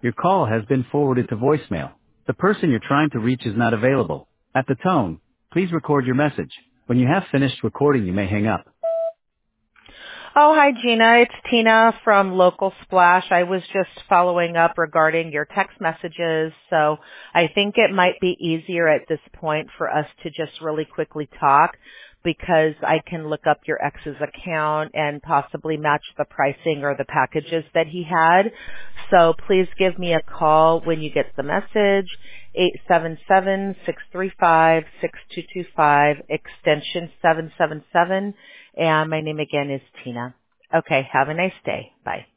Your call has been forwarded to voicemail. The person you're trying to reach is not available. At the tone, please record your message. When you have finished recording, you may hang up. Oh, hi, Gina. It's Tina from Local Splash. I was just following up regarding your text messages. So I think it might be easier at this point for us to just really quickly talk because I can look up your ex's account and possibly match the pricing or the packages that he had. So please give me a call when you get the message, 877-635-6225, extension 777. And my name again is Tina. Okay, have a nice day. Bye.